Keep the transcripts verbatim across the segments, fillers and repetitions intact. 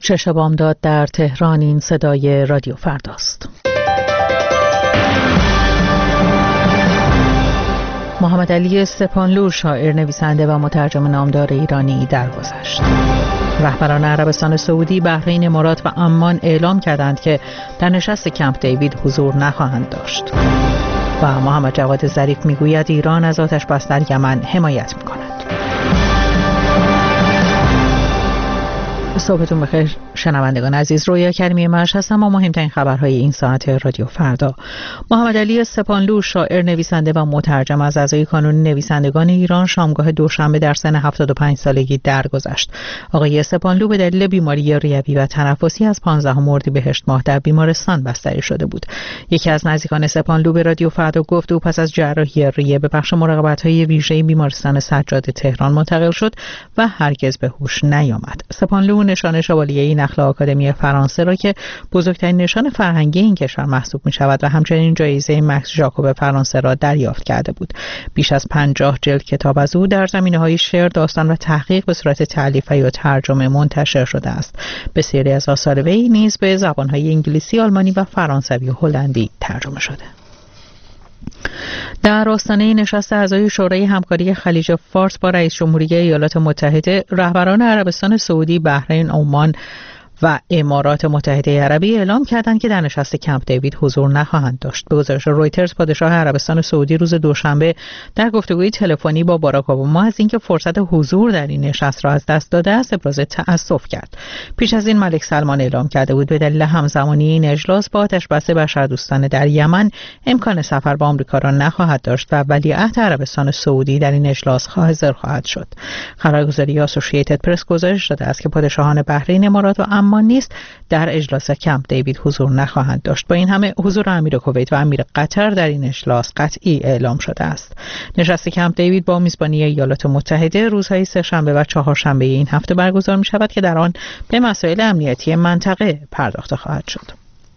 چش بامداد در تهران. این صدای رادیو فرداست. محمد علی سپانلو، شاعر، نویسنده و مترجم نامدار ایرانی درگذشت. رهبران عربستان سعودی، بحرین، امارات و عمان اعلام کردند که در نشست کمپ دیوید حضور نخواهند داشت. و محمد جواد ظریف میگوید ایران از آتش بس در یمن حمایت میکند. صبحتون بخیر شنوندگان عزیز، رویا کریمی مرش هستم با مهمترین خبرهای این ساعت رادیو فردا. محمد علی سپانلو، شاعر، نویسنده و مترجم، از اعضای کانون نویسندگان ایران شامگاه دوشنبه در سن هفتاد و پنج سالگی درگذشت. آقای سپانلو به دلیل بیماری ریوی و تنفسی از پانزدهم اردیبهشت ماه در بیمارستان بستری شده بود. یکی از نزدیکان سپانلو به رادیو فردا گفت او پس از جراحی ریه به بخش مراقبت‌های ویژه بیمارستان سجاد تهران منتقل شد و هرگز به هوش نیامد. سپانلو نشان شوالیه نخل آکادمی فرانسه را که بزرگترین نشان فرهنگی این کشور محسوب می شود و همچنین جایزه مکس ژاکوب فرانسه را دریافت کرده بود. بیش از پنجاه جلد کتاب از او در زمینه‌های شعر، داستان و تحقیق به صورت تألیفی و ترجمه منتشر شده است. بسیاری از آثار وی نیز به زبان‌های انگلیسی، آلمانی و فرانسوی و هلندی ترجمه شده. در آستانه نشست اعضای شورای همکاری خلیج فارس با رئیس جمهوری ایالات متحده، رهبران عربستان سعودی، بحرین، عمان و امارات متحده عربی اعلام کردند که در نشست کمپ دیوید حضور نخواهند داشت. به گزارش رویترز، پادشاه عربستان سعودی روز دوشنبه در گفتگوی تلفنی با باراک اوباما از اینکه فرصت حضور در این نشست را از دست داده است ابراز تأسف کرد. پیش از این ملک سلمان اعلام کرده بود به دلیل همزمانی این اجلاس با آتش‌بس بشردوستانه در یمن امکان سفر به آمریکا را نخواهد داشت و ولیعهد عربستان سعودی در این اجلاس حاضر خواهد شد. خبرگزاری اسوسییتد پرس گزارش داده است که پادشاهان بحرین، امارات و اما نیست در اجلاس کمپ دیوید حضور نخواهند داشت. با این همه حضور امیر کویت و امیر قطر در این اجلاس قطعی اعلام شده است. نشست کمپ دیوید با میزبانی ایالات متحده روزهای سه‌شنبه و چهارشنبه این هفته برگزار می شود که در آن به مسائل امنیتی منطقه پرداخته خواهد شد.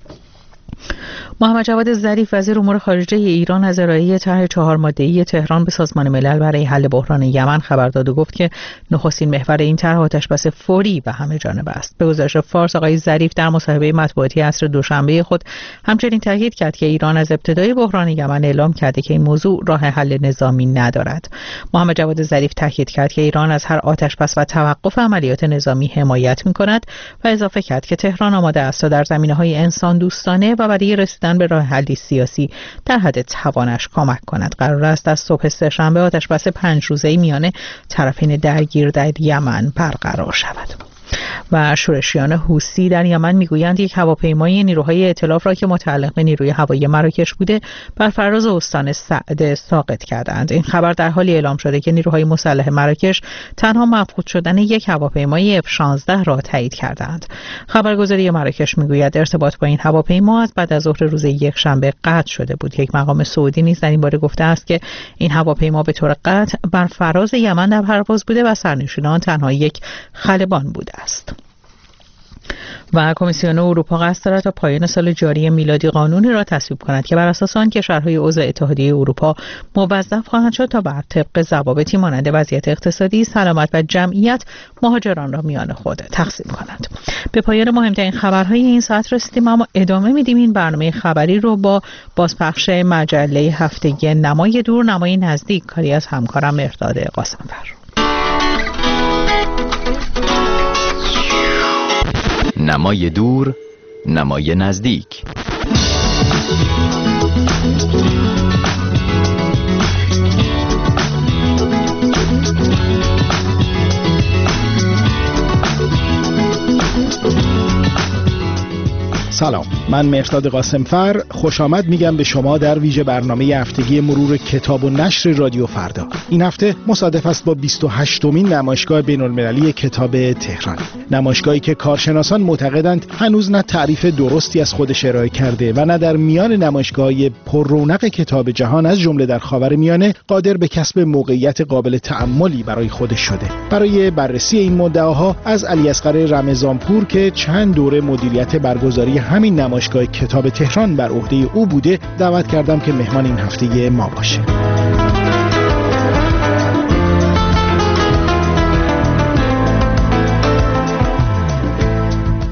محمد جواد ظریف، وزیر امور خارجه ایران، از ارائه طرح چهار ماده‌ای تهران به سازمان ملل برای حل بحران یمن خبر داد و گفت که نخستین محور این طرح آتش‌بس فوری و همه جانبه است. به گزارش فارس، آقای ظریف در مصاحبه مطبوعاتی عصر دوشنبه خود همچنین تاکید کرد که ایران از ابتدای بحران یمن اعلام کرده که این موضوع راه حل نظامی ندارد. محمد جواد ظریف تاکید کرد که ایران از هر آتش‌بس و توقف عملیات نظامی حمایت می‌کند و اضافه کرد که تهران آماده است تا در زمینه‌های انسان دوستانه و برای رسیدن به راه حلی سیاسی در حد توانش کمک کند. قرار است از صبح سه‌شنبه آتش‌بس پنج روزه‌ای میان طرفین درگیر در یمن برقرار شود. و شورشیان حوثی در یمن میگویند یک هواپیمای نیروهای ائتلاف را که متعلق به نیروی هوایی مراکش بوده بر فراز استان سعد ساقط کردند. این خبر در حالی اعلام شده که نیروهای مسلح مراکش تنها مفقود شدن یک هواپیمای اف شانزده را تایید کردند. خبرگزاری مراکش میگوید ارتباط با این هواپیما از بعد از ظهر روز یکشنبه قطع شده بود. یک مقام سعودی نیز در این باره گفته است که این هواپیما به طور قطع بر فراز یمن در پرواز بوده و سرنشینان تنها یک خلبان بوده است. و کمیسیون اروپا قصد دارد تا پایان سال جاری میلادی قانونی را تصویب کند که بر اساس آن کشورهای عضو اتحادیه اروپا موظف خواهند شد تا بر طبق ضوابطی مانند وضعیت اقتصادی، سلامت و جمعیت مهاجران را میان خود تقسیم کنند. به پایان مهمترین خبرهای این ساعت رسیدیم، اما ادامه میدیم این برنامه خبری رو با بازپخش مجله هفتگی نمای دور نمای نزدیک، کاری از همکارم مهرداد قاسم‌فر. نمای دور، نمای نزدیک. سلام، من مهرداد قاسم‌فر خوش آمد میگم به شما در ویژه برنامه هفتگی مرور کتاب و نشر رادیو فردا. این هفته مصادف است با بیست و هشتمین نمایشگاه بین‌المللی کتاب تهران، نمایشگاهی که کارشناسان معتقدند هنوز نه تعریف درستی از خودش ارائه کرده و نه در میان نمایشگاه‌های پر رونق کتاب جهان از جمله در خاورمیانه قادر به کسب موقعیت قابل تأملی برای خودش شده. برای بررسی این مدعاها از علیاصغر رمضانپور که چند دوره مدیریت برگزاری همین نمایشگاه کتاب تهران بر عهده او بوده دعوت کردم که مهمان این هفته ما باشه.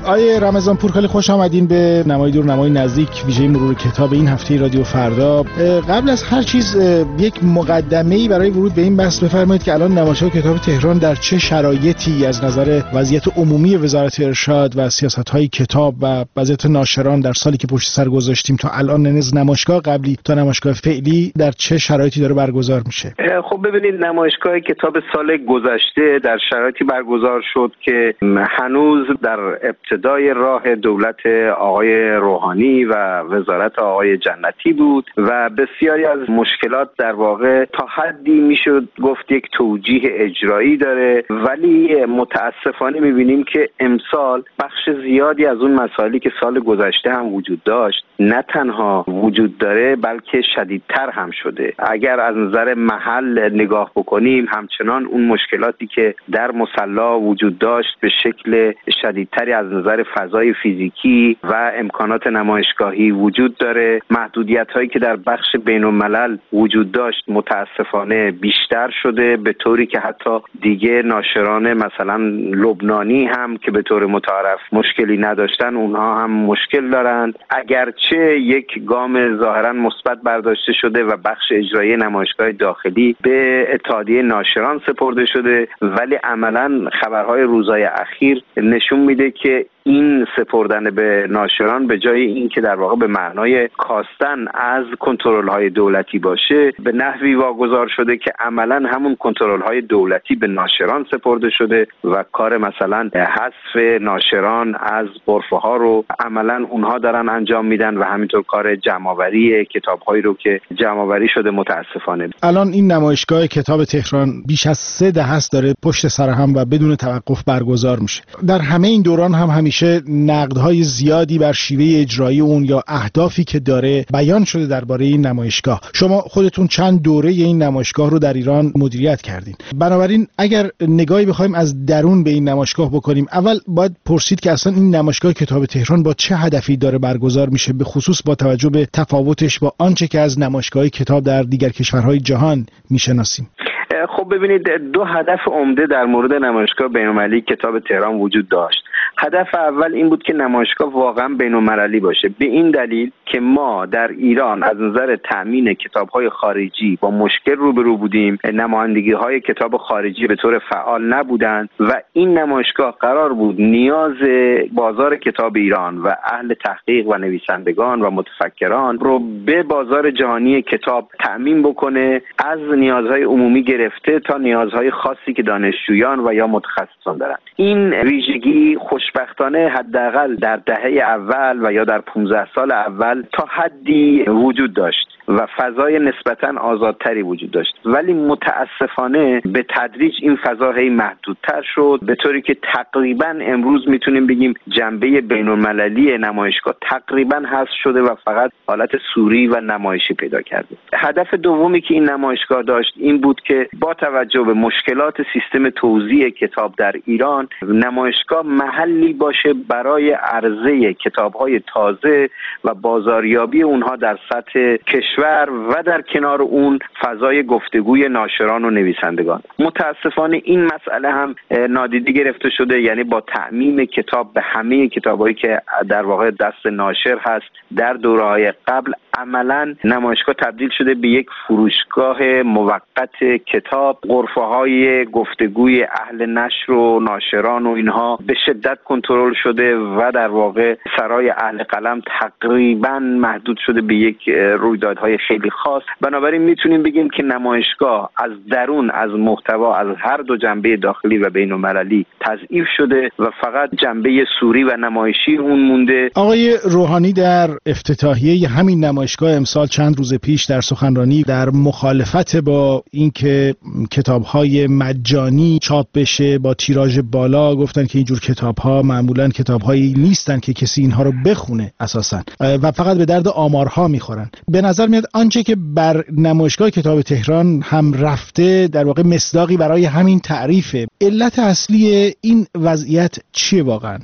آیه رمضان پور، خیلی خوش آمدین به نمای دور نمای نزدیک، ویژه مرور کتاب این هفته رادیو فردا. قبل از هر چیز یک مقدمه‌ای برای ورود به این بحث بفرمایید که الان نمایشگاه کتاب تهران در چه شرایطی از نظر وضعیت عمومی وزارت ارشاد و سیاست‌های کتاب و وضعیت ناشران در سالی که پشت سر گذاشتیم تا الان، از نمایشگاه قبلی تا نمایشگاه فعلی در چه شرایطی داره برگزار میشه؟ خب ببینید، نمایشگاه کتاب سال گذشته در شرایطی برگزار شد که هنوز در ابتدای راه دولت آقای روحانی و وزارت آقای جنتی بود و بسیاری از مشکلات در واقع تا حدی میشد گفت یک توجیه اجرایی داره، ولی متاسفانه میبینیم که امسال بخش زیادی از اون مسائلی که سال گذشته هم وجود داشت نه تنها وجود داره بلکه شدیدتر هم شده. اگر از نظر محل نگاه بکنیم، همچنان اون مشکلاتی که در مصلا وجود داشت به شکل شدیدتری از نظر فضای فیزیکی و امکانات نمایشگاهی وجود داره. محدودیت هایی که در بخش بین الملل وجود داشت متاسفانه بیشتر شده، به طوری که حتی دیگه ناشران مثلا لبنانی هم که به طور متعارف مشکلی نداشتن، اونها هم مشکل دارند. اگرچه یک گام ظاهرا مثبت برداشته شده و بخش اجرایی نمایشگاه داخلی به اتحادیه ناشران سپرده شده، ولی عملاً خبرهای روزهای اخیر نشون میده که این سپردن به ناشران به جای این که در واقع به معنای کاستن از کنترل‌های دولتی باشه، به نحوی واگذار شده که عملاً همون کنترل‌های دولتی به ناشران سپرده شده و کار مثلا حذف ناشران از غرفه‌ها رو عملاً اونها دارن انجام میدن و همینطور کار جمع‌آوری کتاب‌هایی رو که جمع‌آوری شده متاسفانه. الان این نمایشگاه کتاب تهران بیش از سه دهه است داره پشت سر هم و بدون توقف برگزار میشه. در همه این دوران هم همیشه نقدهای زیادی بر شیوه اجرایی اون یا اهدافی که داره بیان شده درباره این نمایشگاه. شما خودتون چند دوره این نمایشگاه رو در ایران مدیریت کردین. بنابراین اگر نگاهی بخوایم از درون به این نمایشگاه بکنیم، اول باید پرسید که اصلا این نمایشگاه کتاب تهران با چه هدفی داره برگزار میشه، به خصوص با توجه به تفاوتش با آنچه که از نمایشگاه کتاب در دیگر کشورهای جهان میشناسیم. خب ببینید، دو هدف عمده در مورد نمایشگاه بین‌المللی کتاب تهران وجود داشت. هدف اول این بود که نمایشگاه واقعا بین‌المللی باشه، به این دلیل که ما در ایران از نظر تأمین کتاب‌های خارجی با مشکل روبرو بودیم. نمایندگی‌های کتاب خارجی به طور فعال نبودند و این نمایشگاه قرار بود نیاز بازار کتاب ایران و اهل تحقیق و نویسندگان و متفکران رو به بازار جهانی کتاب تأمین بکنه، از نیازهای عمومی گرفته تا نیازهای خاصی که دانشجویان و یا متخصصان دارند. این ویژگی خوشبختانه حداقل در دهه اول و یا در پانزده سال اول تا حدی وجود داشت و فضای نسبتاً آزادتری وجود داشت، ولی متاسفانه به تدریج این فضا هی محدودتر شد، به طوری که تقریباً امروز میتونیم بگیم جنبه بین‌المللی نمایشگاه تقریباً حذف شده و فقط حالت سوری و نمایشی پیدا کرده. هدف دومی که این نمایشگاه داشت این بود که با توجه به مشکلات سیستم توزیع کتاب در ایران، نمایشگاه محلی باشه برای عرضه کتاب‌های تازه و بازاریابی اونها در سطح کشور و در کنار اون فضای گفتگوی ناشران و نویسندگان. متاسفانه این مسئله هم نادیده گرفته شده، یعنی با تعمیم کتاب به همه کتابایی که در واقع دست ناشر هست در دوره‌های قبل، عملاً نمایشگاه تبدیل شده به یک فروشگاه موقت کتاب. غرفه‌های گفتگوی اهل نشر و ناشران و اینها به شدت کنترل شده و در واقع سرای اهل قلم تقریباً محدود شده به یک رویدادهای خیلی خاص. بنابراین میتونیم بگیم که نمایشگاه از درون، از محتوا، از هر دو جنبه داخلی و بین‌المللی تضعیف شده و فقط جنبه سوری و نمایشی اون مونده. آقای روحانی در افتتاحیه همین نمایشگاه امسال چند روز پیش در سخنرانی در مخالفت با اینکه کتاب‌های مجانی چاپ بشه با تیراژ بالا گفتن که اینجور کتاب‌ها معمولاً کتاب‌هایی نیستن که کسی اینها رو بخونه اساساً و فقط به درد آمارها میخورن. به نظر میاد آنچه که بر نمایشگاه کتاب تهران هم رفته در واقع مصداقی برای همین تعریفه. علت اصلی این وضعیت چیه واقعاً؟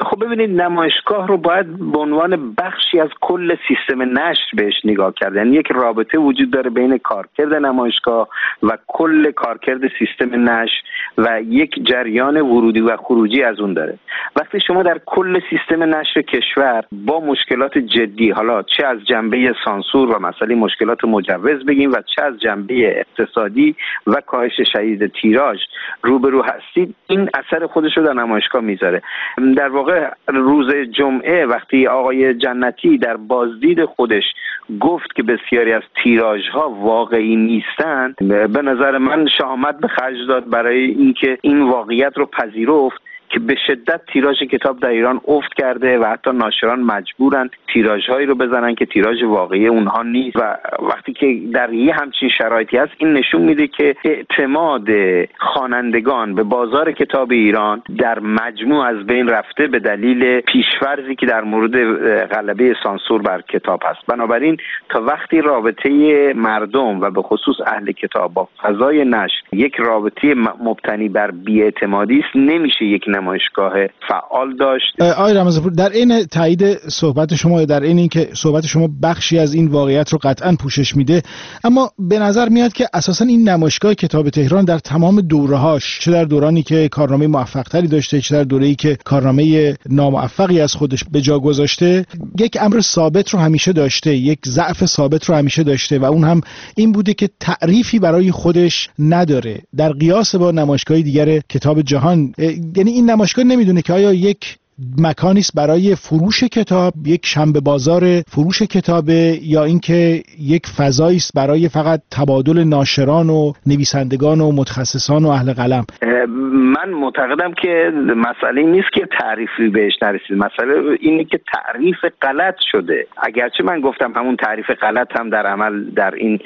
خب ببینید نمایشگاه رو باید به عنوان بخشی از کل سیستم نشر بهش نگاه کرد. یعنی یک رابطه وجود داره بین کارکرد نمایشگاه و کل کارکرد سیستم نشر و یک جریان ورودی و خروجی از اون داره. وقتی شما در کل سیستم نشر کشور با مشکلات جدی، حالا چه از جنبه سانسور و مسئله مشکلات مجوز بگیم و چه از جنبه اقتصادی و کاهش شدید تیراژ روبرو هستید، این اثر خودش رو در نمایشگاه میذاره. در واقع روز جمعه وقتی آقای جنتی در بازدید خودش گفت که بسیاری از تیراژها واقعی نیستند، به نظر من شهامت به خرج داد برای اینکه این واقعیت رو پذیرفت که به شدت تیراژ کتاب در ایران افت کرده و حتی ناشران مجبورن تیراژهایی رو بزنن که تیراژ واقعی اونها نیست. و وقتی که در یه همچین شرایطی هست، این نشون میده که اعتماد خوانندگان به بازار کتاب ایران در مجموع از بین رفته به دلیل پیش‌فرضی که در مورد غلبه سانسور بر کتاب هست. بنابراین تا وقتی رابطه مردم و به خصوص اهل کتاب با فضای نشر یک رابطه مبتنی بر بی‌اعتمادی است، نمیشه یک نمایشگاه فعال داشت. آقای رمضانپور، در این تایید صحبت شما، در این اینکه صحبت شما بخشی از این واقعیت رو قطعاً پوشش میده، اما به نظر میاد که اساساً این نمایشگاه کتاب تهران در تمام دوره‌هاش، چه در دورانی که کارنامه موفق‌تری داشته، چه در دوره‌ای که کارنامه ناموفقی از خودش به جا گذاشته، یک امر ثابت رو همیشه داشته، یک ضعف ثابت رو همیشه داشته و اون هم این بوده که تعریفی برای خودش نداره در قیاس با نمایشگاه دیگر کتاب جهان. یعنی این نمایشگاه نمیدونه که آیا یک مکانی است برای فروش کتاب، یک شنبه بازار فروش کتابه، یا اینکه یک فضایی است برای فقط تبادل ناشران و نویسندگان و متخصصان و اهل قلم. من معتقدم که مسئله نیست که تعریفی بهش نرسید، مسئله اینه که تعریف غلط شده. اگرچه من گفتم همون تعریف غلط هم در عمل در این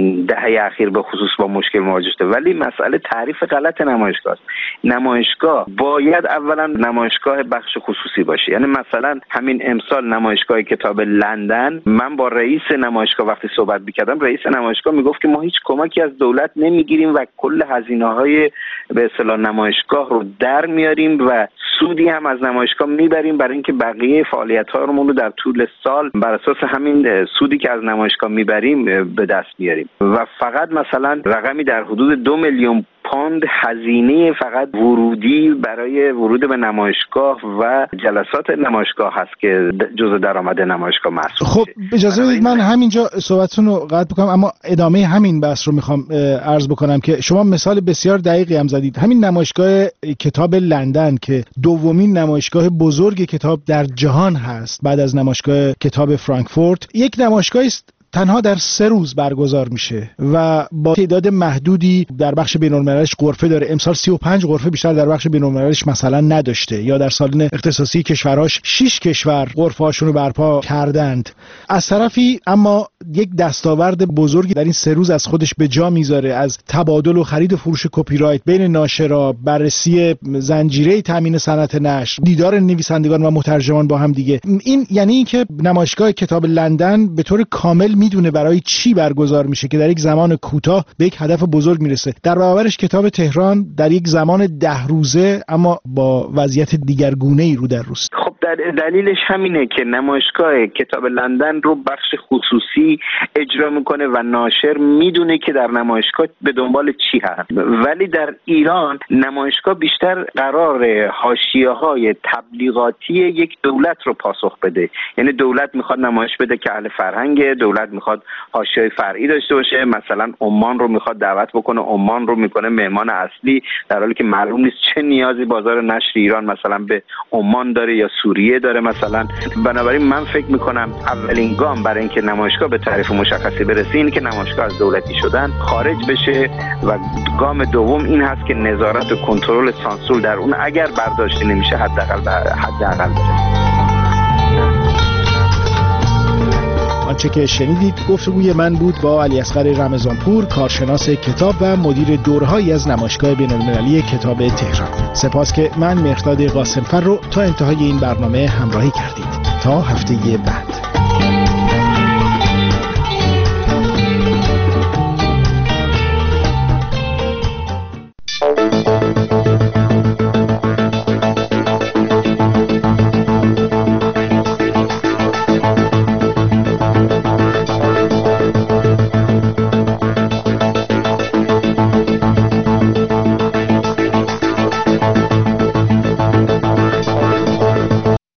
دهه اخیر به خصوص با مشکل مواجه شده، ولی مسئله تعریف غلط نمایشگاه است. نمایشگاه باید اولا نمایشگاه بخش خصوصی باشه. یعنی مثلا همین امسال نمایشگاه کتاب لندن، من با رئیس نمایشگاه وقتی صحبت می‌کردم، رئیس نمایشگاه میگفت که ما هیچ کمکی از دولت نمیگیریم و کل هزینه‌های به اصطلاح نمایشگاه رو در میاریم و سودی هم از نمایشگاه میبریم برای اینکه بقیه فعالیت‌ها رو در طول سال بر اساس همین سودی که از نمایشگاه میبریم به دست بیاریم. و فقط مثلا رقمی در حدود دو میلیون پوند هزینه فقط ورودی برای ورود به نمایشگاه و جلسات نمایشگاه هست که جزء درآمد نمایشگاه محسوب خب اجازه بدید من همینجا صحبتتون رو قطع بکنم، اما ادامه همین بحث رو میخوام عرض بکنم که شما مثال بسیار دقیقی هم زدید. همین نمایشگاه کتاب لندن که دومین نمایشگاه بزرگ کتاب در جهان هست بعد از نمایشگاه کتاب فرانکفورت، یک نمایشگاهی است تنها در سه روز برگزار میشه و با تعداد محدودی در بخش بین‌المللیش غرفه داره. امسال سی و پنج غرفه بیشتر در بخش بین‌المللیش مثلا نداشته، یا در سالن اختصاصی کشورهاش شش کشور غرفه‌هاشون رو برپا کردند. از طرفی اما یک دستاورد بزرگی در این سه روز از خودش به جا میذاره، از تبادل و خرید و فروش کپی رایت بین ناشرا، بررسی زنجیره تامین صنعت نشر، دیدار نویسندگان و مترجمان با هم دیگه. این یعنی اینکه نمایشگاه کتاب لندن به طور کامل میدونه برای چی برگزار میشه که در یک زمان کوتاه به یک هدف بزرگ میرسه. در برابرش کتاب تهران در یک زمان ده روزه اما با وضعیت دیگرگونه‌ای رو در روست. خب در دلیلش همینه که نمایشگاه کتاب لندن رو بخش خصوصی اجرا میکنه و ناشر میدونه که در نمایشگاه به دنبال چی هست. ولی در ایران نمایشگاه بیشتر قرار حاشیه‌های تبلیغاتی یک دولت رو پاسخ بده. یعنی دولت میخواد نمایش بده که اهل فرهنگ، دولت میخواد حاشیه فرعی داشته باشه، مثلا عمان رو میخواد دعوت بکنه، عمان رو میکنه مهمان اصلی، در حالی که معلوم نیست چه نیازی بازار نشر ایران مثلا به عمان داره یا سوریه داره مثلا. بنابراین من فکر میکنم اولین گام برای اینکه نمایشگاه به تعریف مشخصی برسه اینه که نمایشگاه از دولتی شدن خارج بشه و گام دوم این هست که نظارت و کنترل سانسور در اون اگر برداشته نمیشه حداقل حداقل بره. آنچه که شنیدید گفتگوی من بود با علیاصغر رمضانپور، کارشناس کتاب و مدیر دوره‌هایی از نمایشگاه بین‌المللی کتاب تهران. سپاس که من مقداد قاسمفر رو تا انتهای این برنامه همراهی کردید. تا هفته بعد.